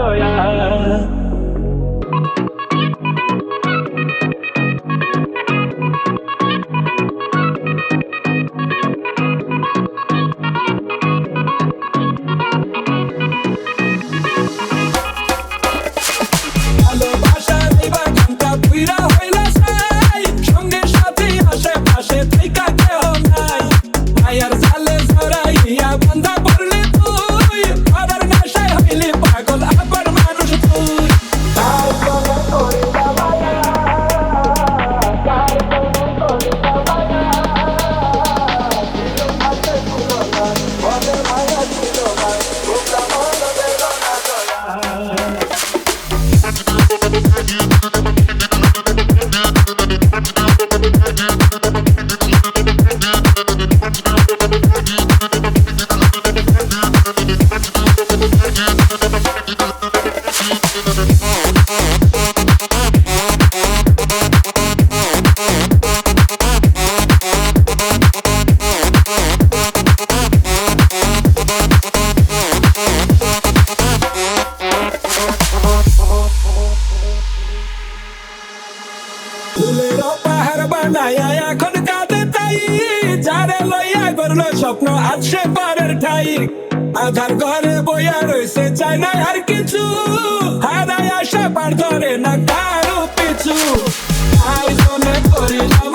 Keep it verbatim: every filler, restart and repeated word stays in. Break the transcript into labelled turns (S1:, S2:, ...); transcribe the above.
S1: দয়া। ভালোবাসার এই বাগানটা পুইরা হইলা ছাই, সঙ্গে সাথী আশেপাশে থাইকা কেহ নাই। মায়ার জালে জড়াইয়া বান্ধা পড়লি তুই, আবার নেশায় হইলি পাগল আবার মানুষ তুই। তার প্রেমে করিলা মায়া, তার প্রেমে করিলা মায়া। ছিল হাতে ছিল না, মনে মায়া ছিল না, তোমরা মনে দিল না দয়া। ফুলেরও পাহাড় বানায়া এখন কাঁদে তাই, যারে লইয়া করলো স্বপ্ন আজ সে পরের ঠাই। আধার ঘরে বইয়া রইছে চাই না আর কিছু, হারায় আসা পার ধরে না কারো পিছু। আয়োজনে করিলা